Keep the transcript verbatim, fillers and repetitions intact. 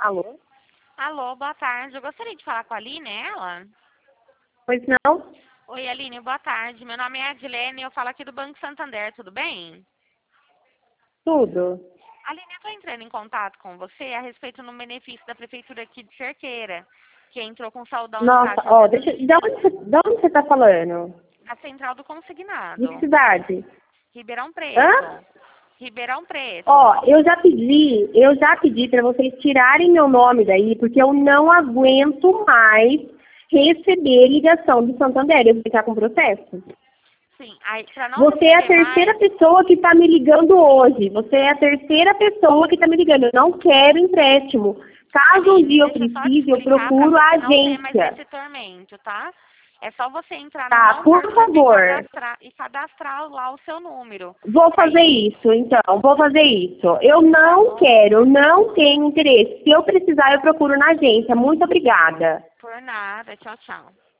Alô? Alô, boa tarde. Eu gostaria de falar com a Aline, é ela? Pois não? Oi, Aline, boa tarde. Meu nome é Adilene e eu falo aqui do Banco Santander, tudo bem? Tudo. Aline, eu estou entrando em contato com você a respeito do benefício da Prefeitura aqui de Cerqueira, que entrou com saudão no Nossa, caixa ó, dentro deixa, de onde, você, de onde você tá falando? da Central do De Consignado. que cidade? Ribeirão Hã? Preto. Ribeirão Preto. Ó, eu já pedi, eu já pedi para vocês tirarem meu nome daí, porque eu não aguento mais receber ligação do Santander. Eu vou ficar com processo. Sim, aí, pra não Você é a receber terceira mais, pessoa que está me ligando hoje. Você é a terceira pessoa que está me ligando. Eu não quero empréstimo. Caso um Aline, dia eu deixa eu só te precise, eu explicar para procuro a você não ter mais agência. esse tormento, tá? É só você entrar no Tá, Não por Perturbe e favor. cadastrar, e cadastrar lá o seu número. Vou fazer Aí, isso, então. Vou fazer isso. Eu tá não bom? quero, eu não tenho interesse. Se eu precisar, eu procuro na agência. Muito obrigada. Por nada. Tchau, tchau.